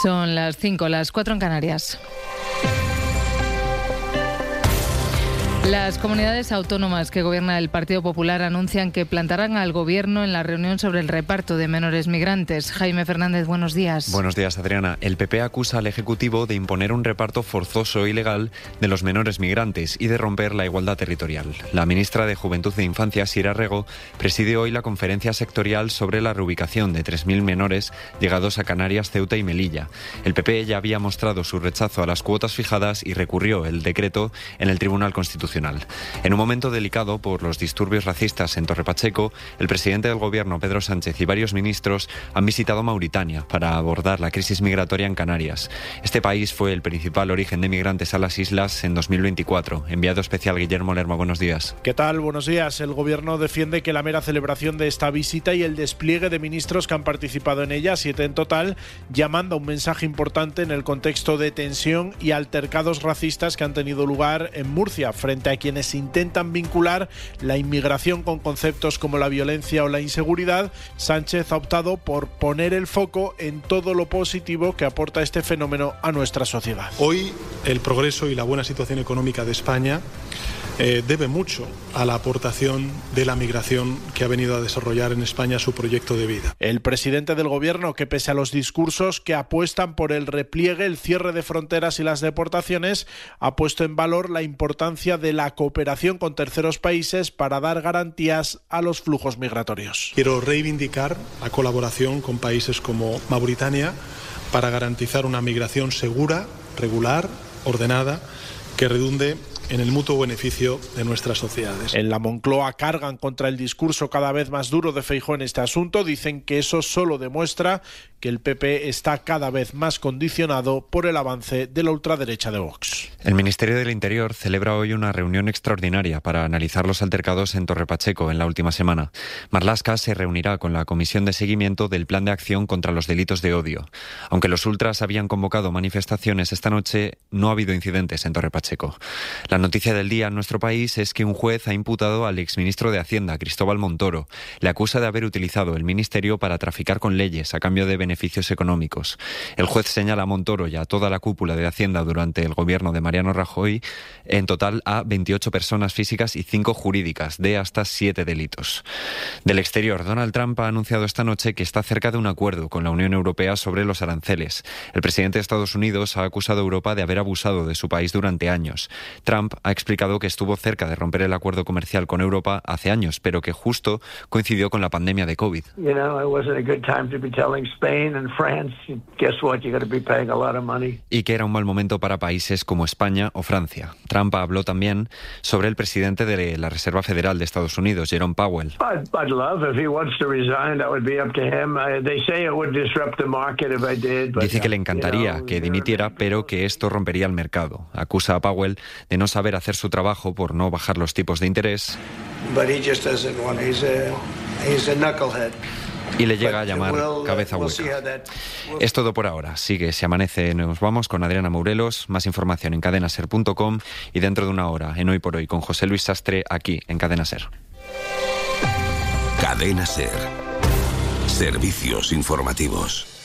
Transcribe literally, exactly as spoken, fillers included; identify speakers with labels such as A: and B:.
A: Son las cinco, las cuatro en Canarias. Las comunidades autónomas que gobierna el Partido Popular anuncian que plantarán al Gobierno en la reunión sobre el reparto de menores migrantes. Jaime Fernández, buenos días.
B: Buenos días, Adriana. El P P acusa al Ejecutivo de imponer un reparto forzoso e ilegal de los menores migrantes y de romper la igualdad territorial. La ministra de Juventud e Infancia, Sira Rego, preside hoy la conferencia sectorial sobre la reubicación de tres mil menores llegados a Canarias, Ceuta y Melilla. El P P ya había mostrado su rechazo a las cuotas fijadas y recurrió el decreto en el Tribunal Constitucional. En un momento delicado por los disturbios racistas en Torre Pacheco, el presidente del Gobierno, Pedro Sánchez, y varios ministros han visitado Mauritania para abordar la crisis migratoria en Canarias. Este país fue el principal origen de migrantes a las islas en dos mil veinticuatro. Enviado especial Guillermo Lerma, buenos días.
C: ¿Qué tal? Buenos días. El Gobierno defiende que la mera celebración de esta visita y el despliegue de ministros que han participado en ella, siete en total, ya manda un mensaje importante en el contexto de tensión y altercados racistas que han tenido lugar en Murcia frente a quienes intentan vincular la inmigración con conceptos como la violencia o la inseguridad. Sánchez ha optado por poner el foco en todo lo positivo que aporta este fenómeno a nuestra sociedad.
D: Hoy el progreso y la buena situación económica de España eh, debe mucho a la aportación de la migración que ha venido a desarrollar en España su proyecto de vida.
C: El presidente del Gobierno, que pese a los discursos que apuestan por el repliegue, el cierre de fronteras y las deportaciones, ha puesto en valor la importancia de la cooperación con terceros países para dar garantías a los flujos migratorios.
D: Quiero reivindicar la colaboración con países como Mauritania para garantizar una migración segura, regular, ordenada, que redunde en el mutuo beneficio de nuestras sociedades.
C: En la Moncloa cargan contra el discurso cada vez más duro de Feijóo en este asunto. Dicen que eso solo demuestra que el P P está cada vez más condicionado por el avance de la ultraderecha de Vox.
B: El Ministerio del Interior celebra hoy una reunión extraordinaria para analizar los altercados en Torre Pacheco en la última semana. Marlaska se reunirá con la Comisión de Seguimiento del Plan de Acción contra los Delitos de Odio. Aunque los ultras habían convocado manifestaciones esta noche, no ha habido incidentes en Torre Pacheco. La noticia del día en nuestro país es que un juez ha imputado al exministro de Hacienda, Cristóbal Montoro. Le acusa de haber utilizado el ministerio para traficar con leyes a cambio de beneficios económicos. El juez señala a Montoro y a toda la cúpula de Hacienda durante el gobierno de Mariano Rajoy, en total a veintiocho personas físicas y cinco jurídicas, de hasta siete delitos. Del exterior, Donald Trump ha anunciado esta noche que está cerca de un acuerdo con la Unión Europea sobre los aranceles. El presidente de Estados Unidos ha acusado a Europa de haber abusado de su país durante años. Trump ha explicado que estuvo cerca de romper el acuerdo comercial con Europa hace años, pero que justo coincidió con la pandemia de COVID.
E: You know, it wasn't a good time to be telling Spain and France, guess what, you're going to be paying a lot of money.
B: Y que era un mal momento para países como España o Francia. Trump habló también sobre el presidente de la Reserva Federal de Estados Unidos, Jerome Powell.
E: I'd, I'd love if he wants to resign, that would be up to him. Uh, they say it would disrupt the market if I did. But,
B: Dice que le encantaría
E: you know,
B: que dimitiera, pero que esto rompería el mercado. Acusa a Powell de no saber hacer su trabajo por no bajar los tipos de interés.
F: But he just doesn't want. He's a, he's a knucklehead.
B: Y le llega a llamar cabeza hueca. Es todo por ahora. Sigue Si Amanece, nos vamos con Adriana Morelos. Más información en cadena ser punto com y dentro de una hora en Hoy por Hoy con José Luis Sastre aquí en Cadena Ser.
G: Cadena Ser. Servicios informativos.